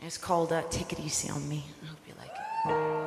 It's called Take It Easy on Me. I hope you like it.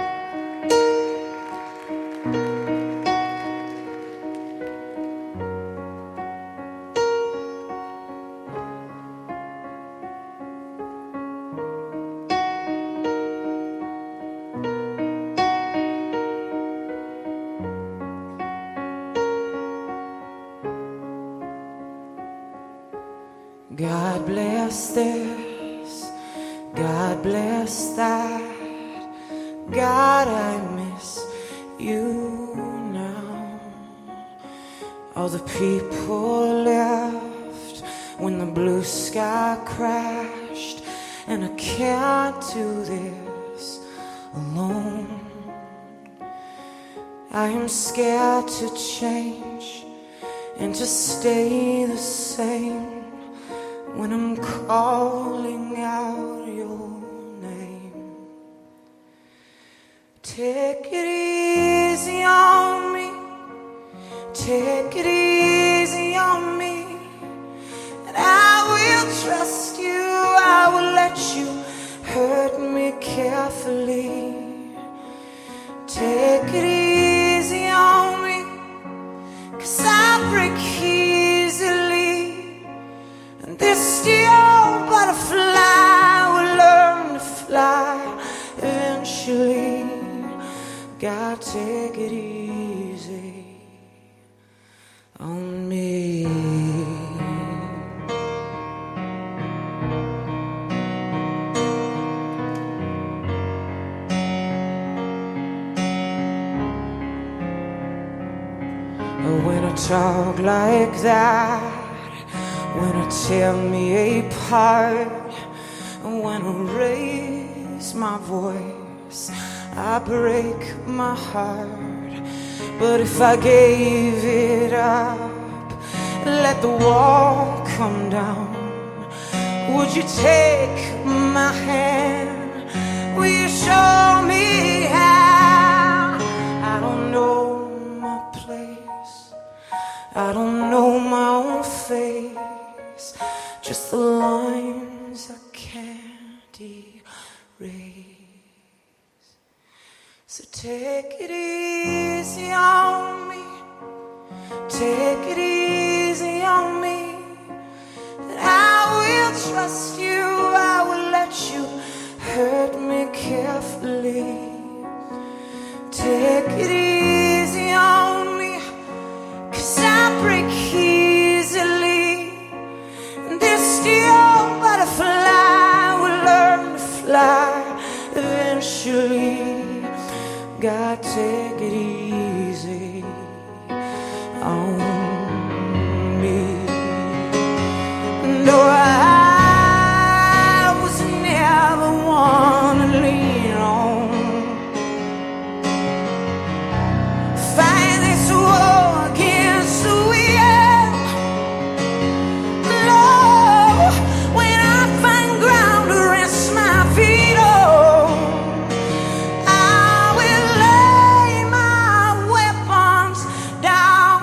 God bless this, God bless that. God, I miss you now. All the people left when the blue sky crashed, and I can't do this alone. I am scared to change and to stay the same when I'm calling out your name. Take it easy on me, take it easy on me, and I will trust you, I will let you hurt me carefully. Take it easy on me, 'cause I break easily, and this young butterfly will learn to fly eventually. God, take it easy on me. When I talk like that, when I tear me apart, when I raise my voice, I break my heart. But if I gave it up, let the wall come down, would you take my hand? Will you show me how? I don't know my place, I don't know my own face, just the lines I can't erase. So take it easy on me, take it easy on me, and I will trust you, I will let you hurt me carefully. Take it easy on me, 'cause I break easily, and this young butterfly will learn to fly eventually. God, take it easy on me. No, I was never one to lean on. Fight this war against the wind. No, when I find ground to rest my feet on, I will lay my weapons down.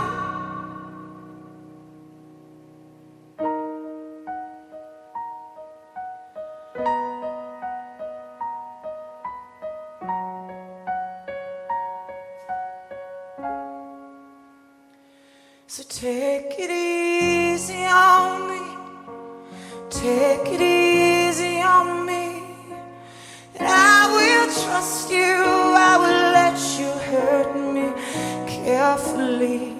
So take it easy on me, take it easy on me, and I will trust you, I will let you hurt me carefully.